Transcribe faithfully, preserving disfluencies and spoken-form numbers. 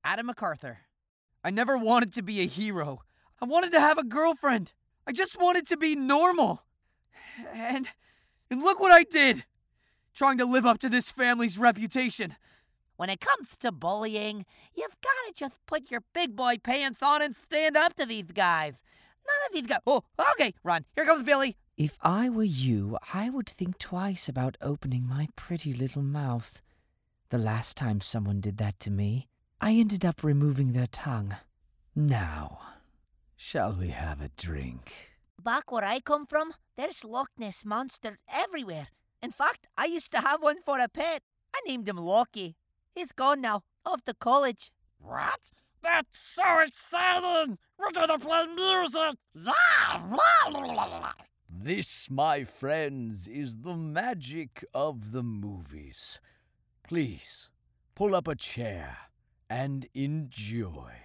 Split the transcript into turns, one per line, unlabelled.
Adam MacArthur. I never wanted to be a hero. I wanted to have a girlfriend. I just wanted to be normal. And, and look what I did. Trying to live up to this family's reputation. When it comes to bullying, you've got to just put your big boy pants on and stand up to these guys. None of these guys... Oh, okay, run. Here comes Billy.
If I were you, I would think twice about opening my pretty little mouth. The last time someone did that to me, I ended up removing their tongue. Now, shall we have a drink?
Back where I come from, there's Loch Ness monsters everywhere. In fact, I used to have one for a pet. I named him Loki. He's gone now, off to college.
What? That's so exciting! We're gonna play music!
This, my friends, is the magic of the movies. Please, pull up a chair and enjoy.